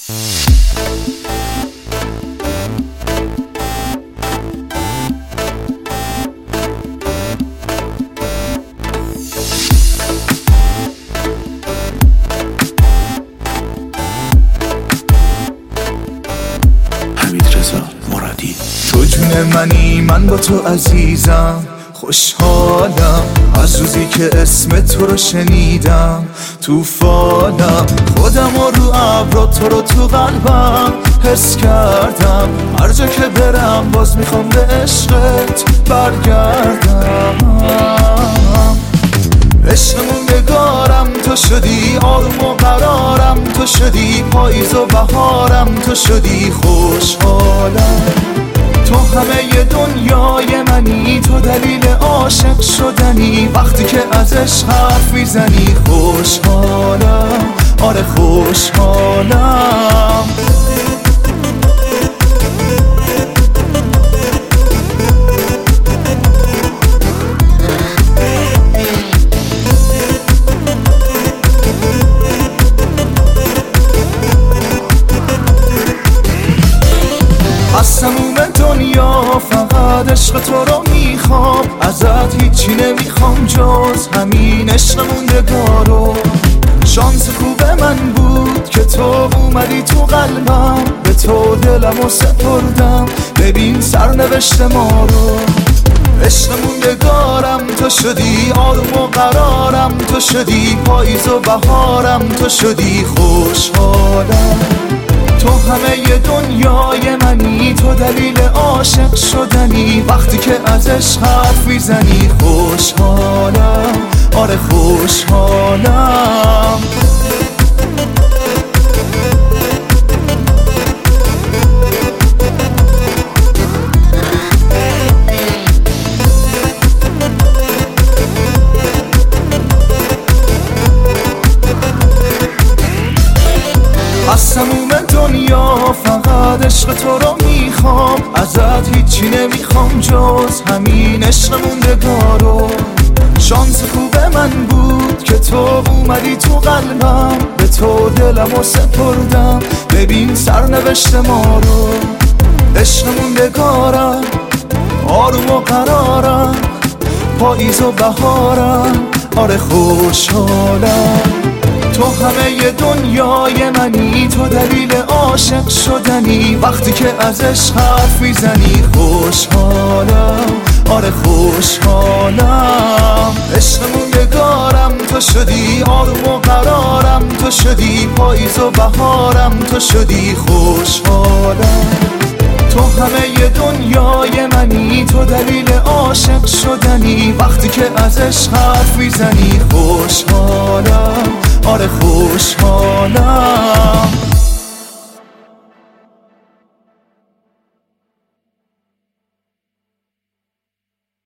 تو جون منی، من با تو عزیزم، خوشحالم از روزی که اسم تو رو شنیدم. تو فالم خودم رو ابرا، تو رو تو قلبم حس کردم. هر جا که برم باز میخوام به عشقت برگردم. عشقمون نگارم تو شدی، آروم و قرارم تو شدی، پاییز و بهارم تو شدی. خوشحالم تو همه دنیای منی، تو دلیل عاشق شدنی، وقتی که ازش حرف میزنی. خوشحالم، آره خوشحالم. از تموم دنیا فقط عشق تو رو میخوام، ازت هیچی نمیخوام جز همین عشق موندگارو. شانس خوب من بود که تو اومدی تو قلبم، به تو دلمو سپردم، ببین سرنوشت ما رو. عشق موندگارم تو شدی، آروم و قرارم تو شدی، پاییز و بهارم تو شدی. خوشحالم تو همه دنیای منی، تو دلیل عاشق شدنی، وقتی که ازش حرف میزنی. خوشحالم، آره خوشحالم. از تموم دنیا فقط عشق تو رو میخوام، ازت هیچی نمیخوام جز همین عشق موندگارو. شانس خوب من بود که تو اومدی تو قلبم، به تو دلمو سپردم، ببین سرنوشت ما رو. عشق موندگارم، آروم و قرارم، پاییز و بهارم، آره خوشحالم. تو همه دنیای منی، تو دلیل عاشق شدنی، وقتی که ازش حرف میزنی. خوشحالم، آره خوشحالم. عشق موندگارم تو شدی، آروم و قرارم تو شدی، پاییز و بهارم تو شدی. خوشحالم تو همه دنیای منی، تو دلیل عاشق شدنی، وقتی که ازش حرف میزنی. خوشحالم، آره خوشحالم.